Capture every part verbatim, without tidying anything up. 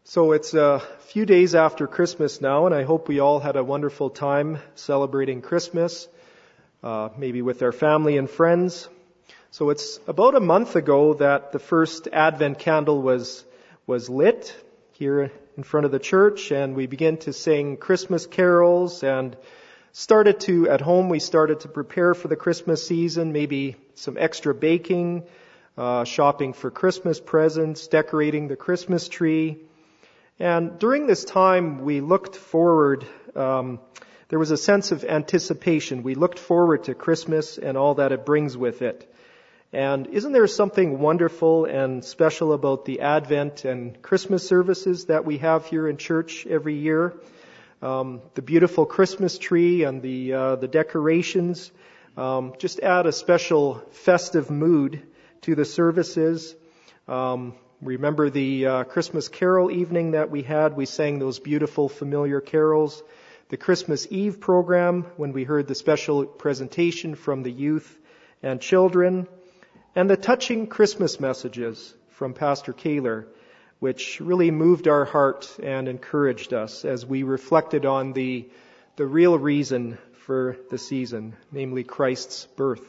So it's a few days after Christmas now, and I hope we all had a wonderful time celebrating Christmas, uh, maybe with our family and friends. So it's about a month ago that the first Advent candle was was lit here in front of the church, and we began to sing Christmas carols and started to, at home, we started to prepare for the Christmas season, maybe some extra baking, uh, shopping for Christmas presents, decorating the Christmas tree. And during this time, we looked forward. Um, there was a sense of anticipation. We looked forward to Christmas and all that it brings with it. And isn't there something wonderful and special about the Advent and Christmas services that we have here in church every year? Um, the beautiful Christmas tree and the uh, the decorations um, just add a special festive mood to the services. Um, Remember the uh, Christmas carol evening that we had? We sang those beautiful, familiar carols. The Christmas Eve program, when we heard the special presentation from the youth and children. And the touching Christmas messages from Pastor Kaler, which really moved our heart and encouraged us as we reflected on the, the real reason for the season, namely Christ's birth.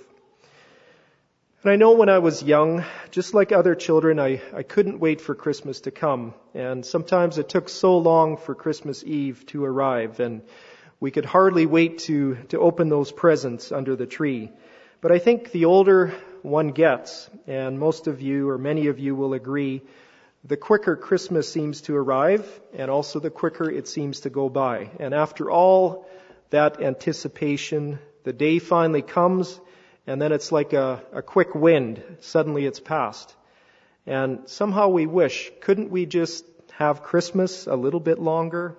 And I know when I was young, just like other children, I, I couldn't wait for Christmas to come. And sometimes it took so long for Christmas Eve to arrive, and we could hardly wait to, to open those presents under the tree. But I think the older one gets, and most of you or many of you will agree, the quicker Christmas seems to arrive, and also the quicker it seems to go by. And after all that anticipation, the day finally comes, and then it's like a, a quick wind. Suddenly it's past. And somehow we wish, couldn't we just have Christmas a little bit longer?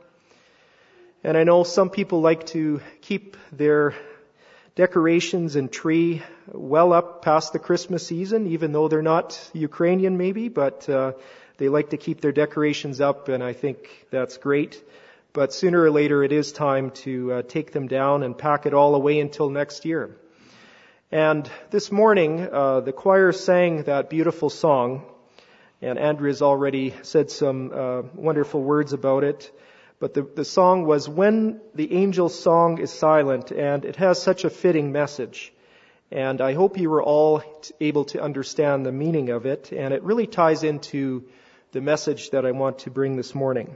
And I know some people like to keep their decorations and tree well up past the Christmas season, even though they're not Ukrainian maybe, but uh, they like to keep their decorations up, and I think that's great. But sooner or later it is time to uh, take them down and pack it all away until next year. And this morning, uh, the choir sang that beautiful song, and Andrea's already said some uh, wonderful words about it. But the, the song was When the Angel's Song is Silent, and it has such a fitting message. And I hope you were all t- able to understand the meaning of it, and it really ties into the message that I want to bring this morning.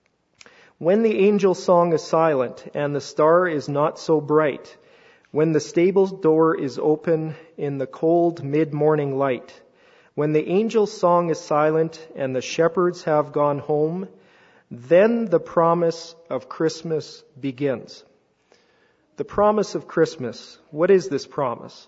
When the angel's song is silent, and the star is not so bright, when the stable door is open in the cold mid-morning light, when the angel's song is silent and the shepherds have gone home, then the promise of Christmas begins. The promise of Christmas. What is this promise?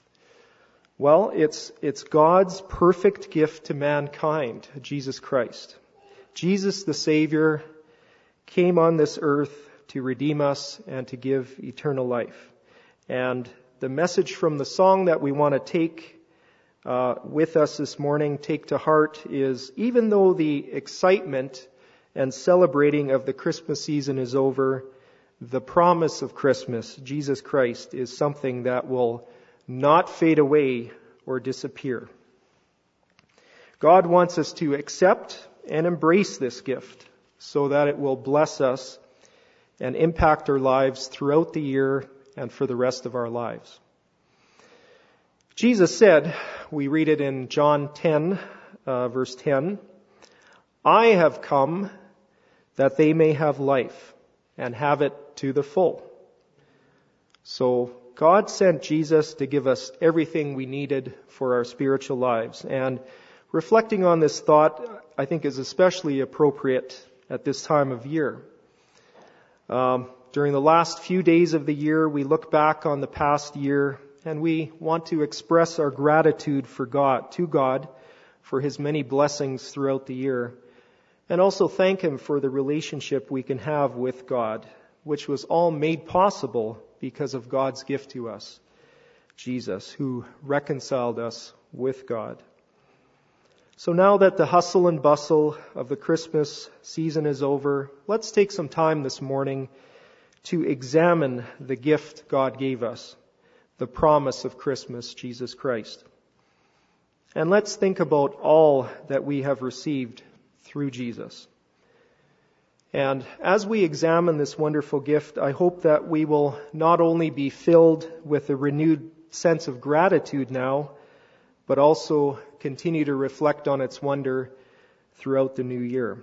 Well, it's, it's God's perfect gift to mankind, Jesus Christ. Jesus, the Savior, came on this earth to redeem us and to give eternal life. And the message from the song that we want to take uh, with us this morning, take to heart, is even though the excitement and celebrating of the Christmas season is over, the promise of Christmas, Jesus Christ, is something that will not fade away or disappear. God wants us to accept and embrace this gift so that it will bless us and impact our lives throughout the year and for the rest of our lives. Jesus said, we read it in John ten, uh, verse ten, I have come that they may have life and have it to the full. So God sent Jesus to give us everything we needed for our spiritual lives. And reflecting on this thought, I think, is especially appropriate at this time of year. Um, During the last few days of the year, we look back on the past year and we want to express our gratitude for God, to God, for His many blessings throughout the year, and also thank Him for the relationship we can have with God, which was all made possible because of God's gift to us, Jesus, who reconciled us with God. So now that the hustle and bustle of the Christmas season is over, let's take some time this morning to examine the gift God gave us, the promise of Christmas, Jesus Christ. And let's think about all that we have received through Jesus. And as we examine this wonderful gift, I hope that we will not only be filled with a renewed sense of gratitude now, but also continue to reflect on its wonder throughout the new year.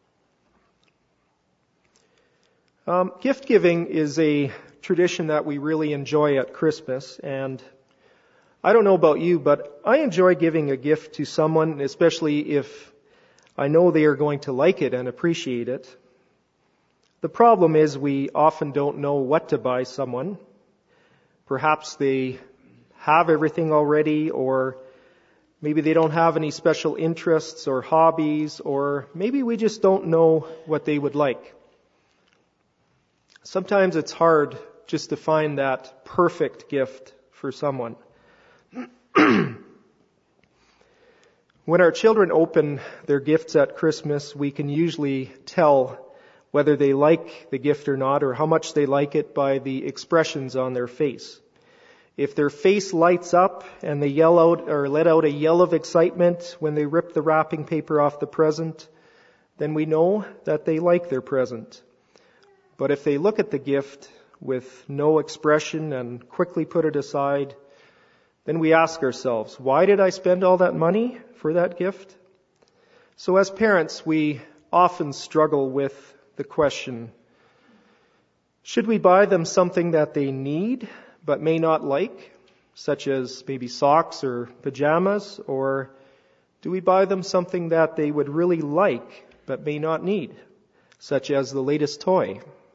Um, gift giving is a tradition that we really enjoy at Christmas, and I don't know about you, but I enjoy giving a gift to someone, especially if I know they are going to like it and appreciate it. The problem is we often don't know what to buy someone. Perhaps they have everything already, or maybe they don't have any special interests or hobbies, or maybe we just don't know what they would like. Sometimes it's hard just to find that perfect gift for someone. When our children open their gifts at Christmas, we can usually tell whether they like the gift or not, or how much they like it by the expressions on their face. If their face lights up and they yell out or let out a yell of excitement when they rip the wrapping paper off the present, then we know that they like their present. But if they look at the gift with no expression and quickly put it aside, then we ask ourselves, why did I spend all that money for that gift? So as parents, we often struggle with the question, should we buy them something that they need but may not like, such as maybe socks or pajamas, or do we buy them something that they would really like but may not need, such as the latest toy?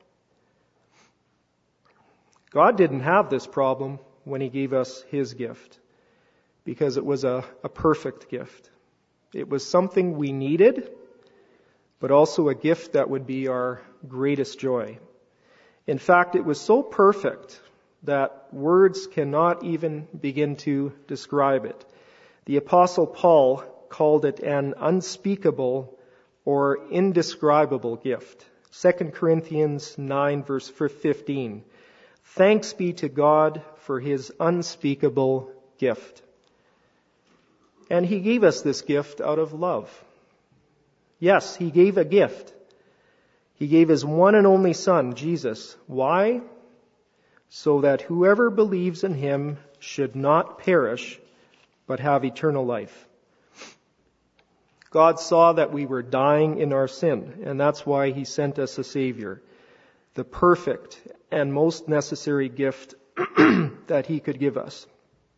God didn't have this problem when He gave us His gift, because it was a, a perfect gift. It was something we needed, but also a gift that would be our greatest joy. In fact, it was so perfect that words cannot even begin to describe it. The Apostle Paul called it an unspeakable or indescribable gift. Second Corinthians nine verse fifteen. Thanks be to God for His unspeakable gift. And He gave us this gift out of love. Yes, He gave a gift. He gave His one and only Son, Jesus. Why? So that whoever believes in Him should not perish, but have eternal life. God saw that we were dying in our sin, and that's why He sent us a Savior, the perfect and most necessary gift that He could give us.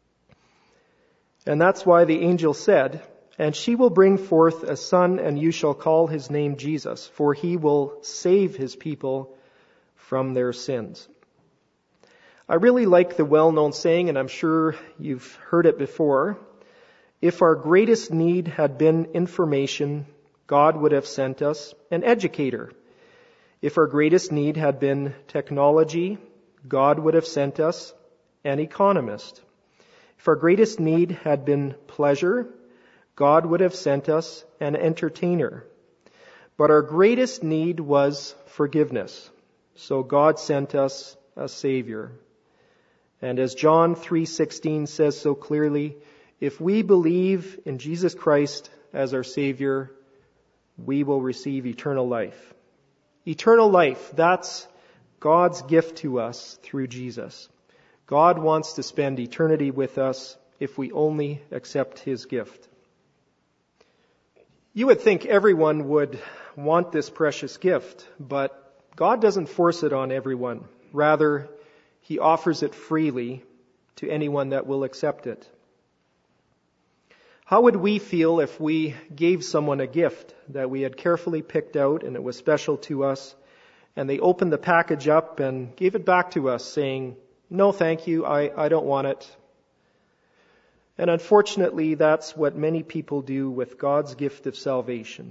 And that's why the angel said, "And she will bring forth a son, and you shall call his name Jesus, for he will save his people from their sins." I really like the well-known saying, and I'm sure you've heard it before, if our greatest need had been information, God would have sent us an educator. If our greatest need had been technology, God would have sent us an economist. If our greatest need had been pleasure, God would have sent us an entertainer. But our greatest need was forgiveness. So God sent us a Savior. And as John three sixteen says so clearly, if we believe in Jesus Christ as our Savior, we will receive eternal life. Eternal life, that's God's gift to us through Jesus. God wants to spend eternity with us if we only accept His gift. You would think everyone would want this precious gift, but God doesn't force it on everyone. Rather, He offers it freely to anyone that will accept it. How would we feel if we gave someone a gift that we had carefully picked out and it was special to us, and they opened the package up and gave it back to us saying, "No, thank you, I, I don't want it." And unfortunately, that's what many people do with God's gift of salvation.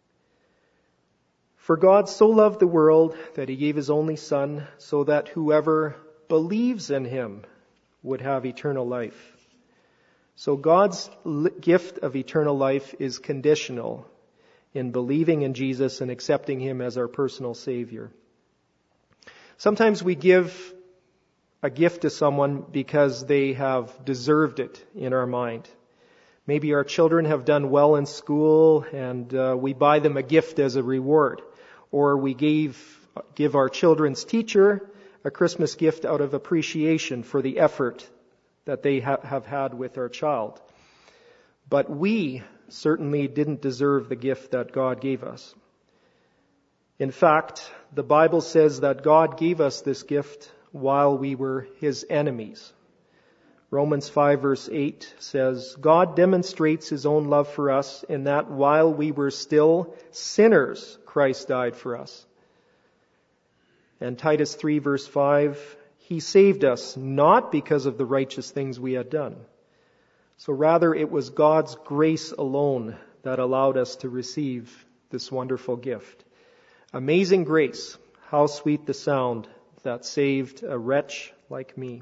For God so loved the world that He gave His only Son, so that whoever believes in Him would have eternal life. So God's gift of eternal life is conditional in believing in Jesus and accepting Him as our personal Savior. Sometimes we give a gift to someone because they have deserved it in our mind. Maybe our children have done well in school and uh, we buy them a gift as a reward. or we gave, give our children's teacher a Christmas gift out of appreciation for the effort that they ha- have had with our child. But we certainly didn't deserve the gift that God gave us. In fact, the Bible says that God gave us this gift while we were His enemies. Romans five verse eight says, God demonstrates His own love for us in that while we were still sinners, Christ died for us. And Titus three verse five, He saved us not because of the righteous things we had done. So rather it was God's grace alone that allowed us to receive this wonderful gift. Amazing grace, how sweet the sound that saved a wretch like me.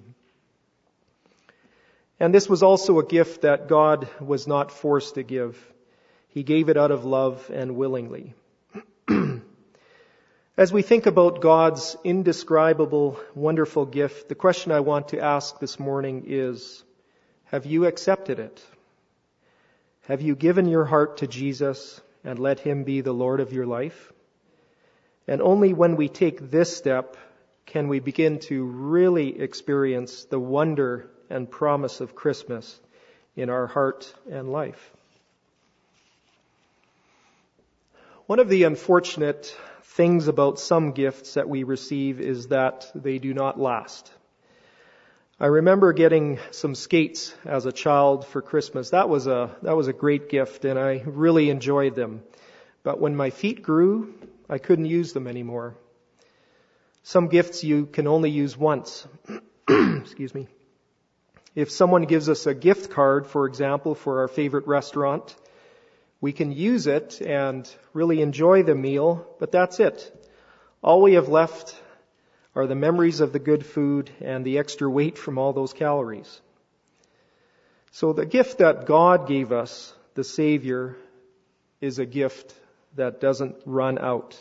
And this was also a gift that God was not forced to give. He gave it out of love and willingly. As we think about God's indescribable, wonderful gift, the question I want to ask this morning is, have you accepted it? Have you given your heart to Jesus and let Him be the Lord of your life? And only when we take this step can we begin to really experience the wonder and promise of Christmas in our heart and life. One of the unfortunate things about some gifts that we receive is that they do not last. I remember getting some skates as a child for Christmas. That was a that was a great gift, and I really enjoyed them. But when my feet grew, I couldn't use them anymore. Some gifts you can only use once. Excuse me. If someone gives us a gift card, for example, for our favorite restaurant, we can use it and really enjoy the meal, but that's it. All we have left are the memories of the good food and the extra weight from all those calories. So the gift that God gave us, the Savior, is a gift that doesn't run out.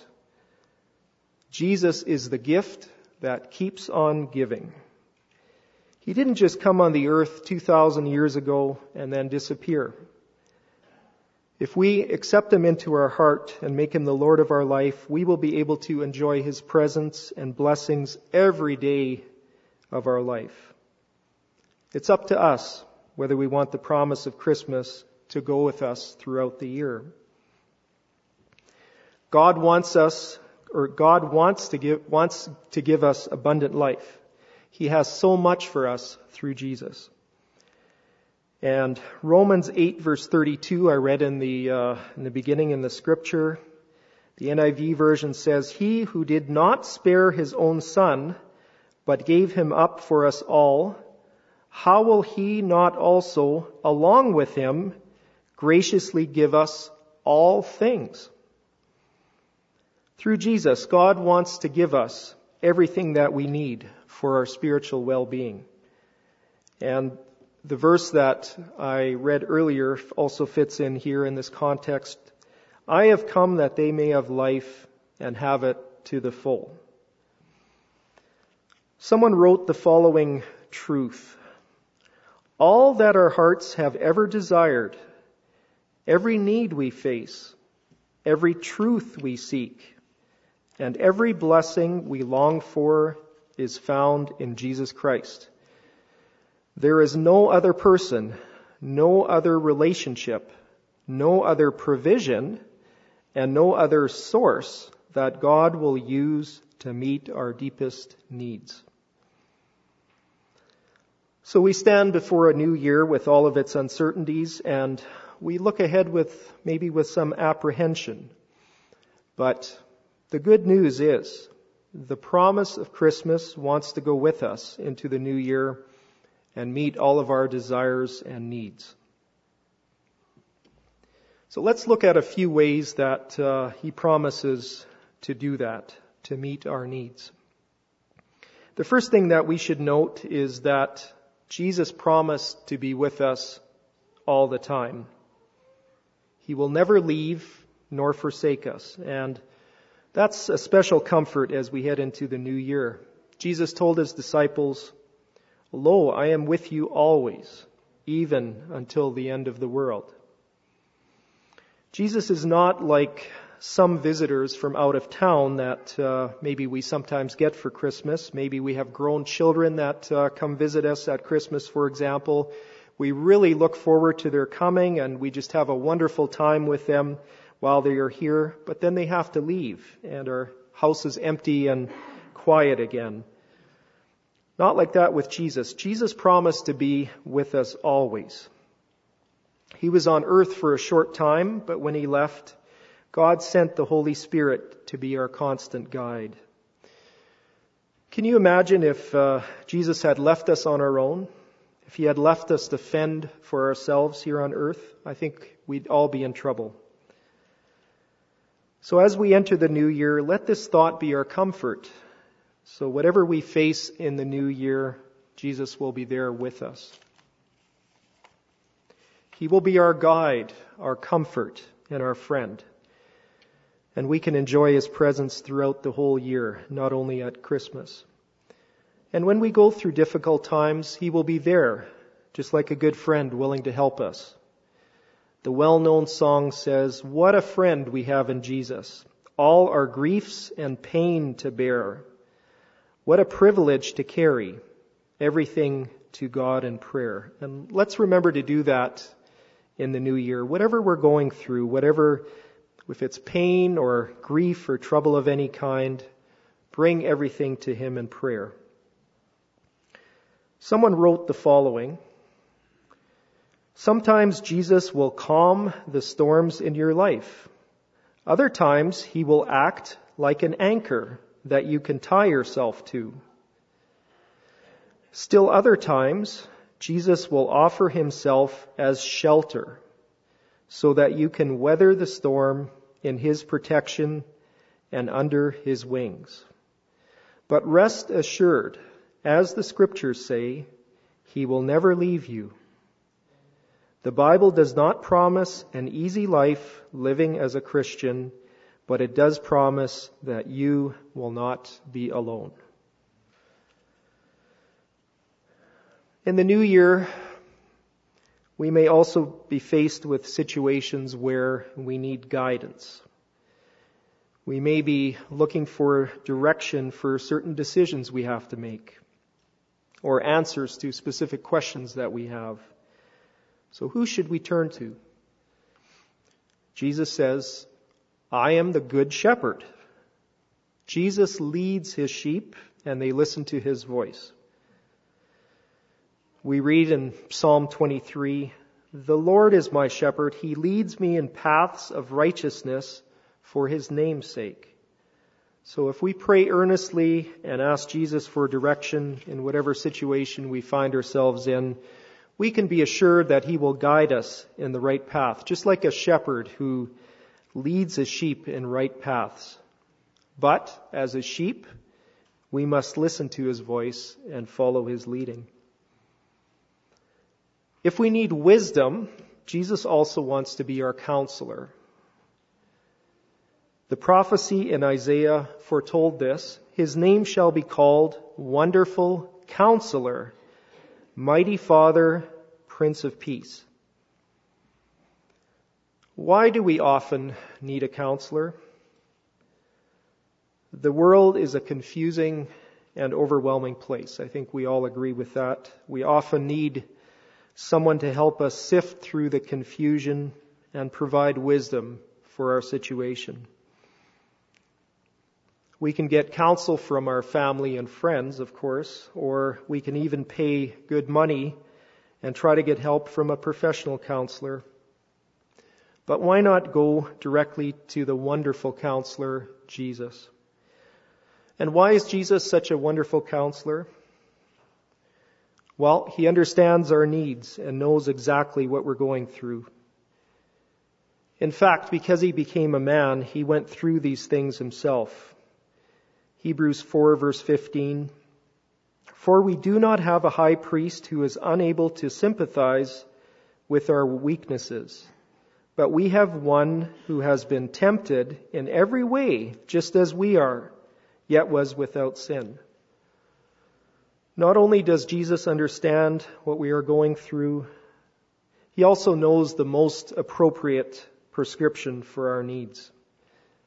Jesus is the gift that keeps on giving. He didn't just come on the earth two thousand years ago and then disappear. If we accept Him into our heart and make Him the Lord of our life, we will be able to enjoy His presence and blessings every day of our life. It's up to us whether we want the promise of Christmas to go with us throughout the year. God wants us, or God wants to give, wants to give us abundant life. He has so much for us through Jesus. And Romans eight verse thirty-two, I read in the uh, in the beginning in the scripture. The N I V version says, He who did not spare His own Son, but gave Him up for us all, how will He not also, along with Him, graciously give us all things? Through Jesus, God wants to give us everything that we need for our spiritual well-being. And the verse that I read earlier also fits in here in this context. I have come that they may have life and have it to the full. Someone wrote the following truth. All that our hearts have ever desired, every need we face, every truth we seek, and every blessing we long for is found in Jesus Christ. There is no other person, no other relationship, no other provision, and no other source that God will use to meet our deepest needs. So we stand before a new year with all of its uncertainties, and we look ahead with maybe with some apprehension. But the good news is the promise of Christmas wants to go with us into the new year and meet all of our desires and needs. So let's look at a few ways that uh, He promises to do that, to meet our needs. The first thing that we should note is that Jesus promised to be with us all the time. He will never leave nor forsake us. And that's a special comfort as we head into the new year. Jesus told His disciples, Lo, I am with you always, even until the end of the world. Jesus is not like some visitors from out of town that uh, maybe we sometimes get for Christmas. Maybe we have grown children that uh, come visit us at Christmas, for example. We really look forward to their coming, and we just have a wonderful time with them while they are here. But then they have to leave, and our house is empty and quiet again. Not like that with Jesus. Jesus promised to be with us always. He was on earth for a short time, but when he left, God sent the Holy Spirit to be our constant guide. Can you imagine if uh, Jesus had left us on our own? If he had left us to fend for ourselves here on earth? I think we'd all be in trouble. So as we enter the new year, let this thought be our comfort. So whatever we face in the new year, Jesus will be there with us. He will be our guide, our comfort, and our friend. And we can enjoy his presence throughout the whole year, not only at Christmas. And when we go through difficult times, he will be there, just like a good friend willing to help us. The well-known song says, "What a friend we have in Jesus, all our griefs and pain to bear. What a privilege to carry everything to God in prayer." And let's remember to do that in the new year. Whatever we're going through, whatever, if it's pain or grief or trouble of any kind, bring everything to him in prayer. Someone wrote the following: "Sometimes Jesus will calm the storms in your life. Other times he will act like an anchor that you can tie yourself to. Still other times, Jesus will offer himself as shelter so that you can weather the storm in his protection and under his wings. But rest assured, as the scriptures say, he will never leave you. The Bible does not promise an easy life living as a Christian, but it does promise that you will not be alone." In the new year, we may also be faced with situations where we need guidance. We may be looking for direction for certain decisions we have to make, or answers to specific questions that we have. So who should we turn to? Jesus says, "I am the good shepherd." Jesus leads his sheep, and they listen to his voice. We read in Psalm twenty-three, "The Lord is my shepherd. He leads me in paths of righteousness for his name's sake." So if we pray earnestly and ask Jesus for direction in whatever situation we find ourselves in, we can be assured that he will guide us in the right path, just like a shepherd who leads his sheep in right paths. But as a sheep, we must listen to his voice and follow his leading. If we need wisdom, Jesus also wants to be our counselor. The prophecy in Isaiah foretold this: "His name shall be called Wonderful Counselor, Mighty Father, Prince of Peace." Why do we often need a counselor? The world is a confusing and overwhelming place. I think we all agree with that. We often need someone to help us sift through the confusion and provide wisdom for our situation. We can get counsel from our family and friends, of course, or we can even pay good money and try to get help from a professional counselor. But why not go directly to the wonderful counselor, Jesus? And why is Jesus such a wonderful counselor? Well, he understands our needs and knows exactly what we're going through. In fact, because he became a man, he went through these things himself. Hebrews four verse fifteen, "For we do not have a high priest who is unable to sympathize with our weaknesses, but we have one who has been tempted in every way, just as we are, yet was without sin." Not only does Jesus understand what we are going through, he also knows the most appropriate prescription for our needs.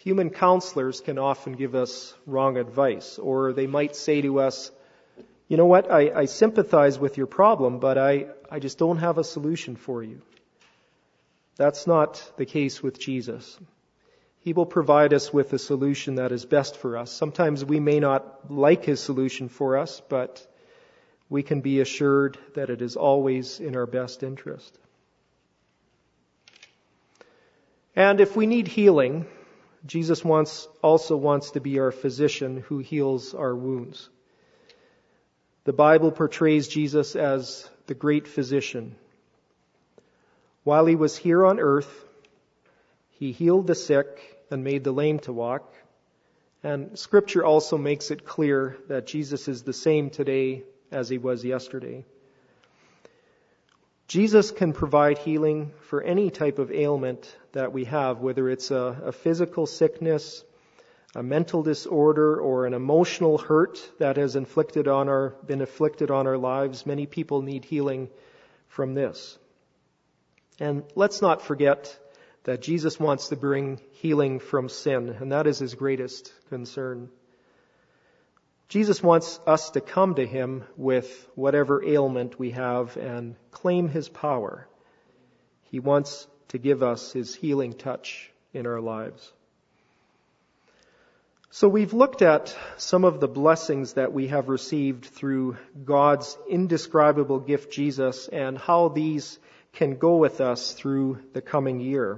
Human counselors can often give us wrong advice, or they might say to us, you know what, I, I sympathize with your problem, but I, I just don't have a solution for you. That's not the case with Jesus. He will provide us with a solution that is best for us. Sometimes we may not like his solution for us, but we can be assured that it is always in our best interest. And if we need healing, Jesus wants, also wants to be our physician who heals our wounds. The Bible portrays Jesus as the great physician. While he was here on earth, he healed the sick and made the lame to walk. And Scripture also makes it clear that Jesus is the same today as he was yesterday. Jesus can provide healing for any type of ailment that we have, whether it's a, a physical sickness, a mental disorder, or an emotional hurt that has inflicted on our, been inflicted on our lives. Many people need healing from this. And let's not forget that Jesus wants to bring healing from sin, and that is his greatest concern. Jesus wants us to come to him with whatever ailment we have and claim his power. He wants to give us his healing touch in our lives. So we've looked at some of the blessings that we have received through God's indescribable gift, Jesus, and how these can go with us through the coming year.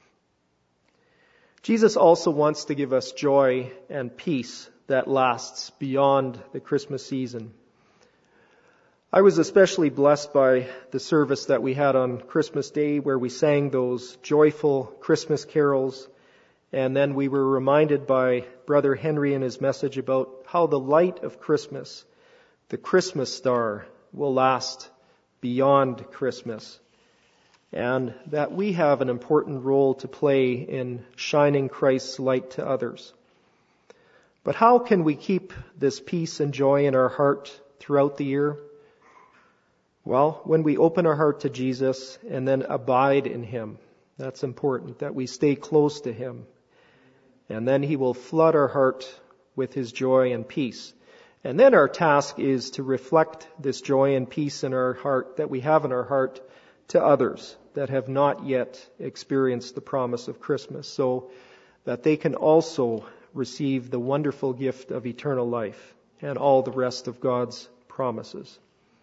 Jesus also wants to give us joy and peace that lasts beyond the Christmas season. I was especially blessed by the service that we had on Christmas Day, where we sang those joyful Christmas carols, and then we were reminded by Brother Henry in his message about how the light of Christmas, the Christmas star, will last beyond Christmas, and that we have an important role to play in shining Christ's light to others. But how can we keep this peace and joy in our heart throughout the year? Well, when we open our heart to Jesus and then abide in him. That's important, that we stay close to him. And then he will flood our heart with his joy and peace. And then our task is to reflect this joy and peace in our heart, that we have in our heart, to others that have not yet experienced the promise of Christmas, so that they can also receive the wonderful gift of eternal life and all the rest of God's promises.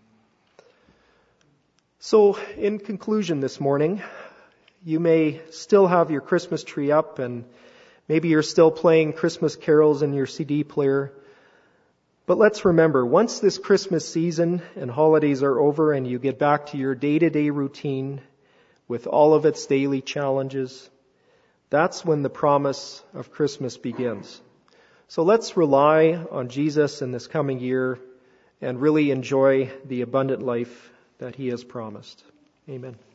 So, in conclusion this morning, you may still have your Christmas tree up, and maybe you're still playing Christmas carols in your C D player. But let's remember, once this Christmas season and holidays are over and you get back to your day-to-day routine with all of its daily challenges, that's when the promise of Christmas begins. So let's rely on Jesus in this coming year and really enjoy the abundant life that he has promised. Amen.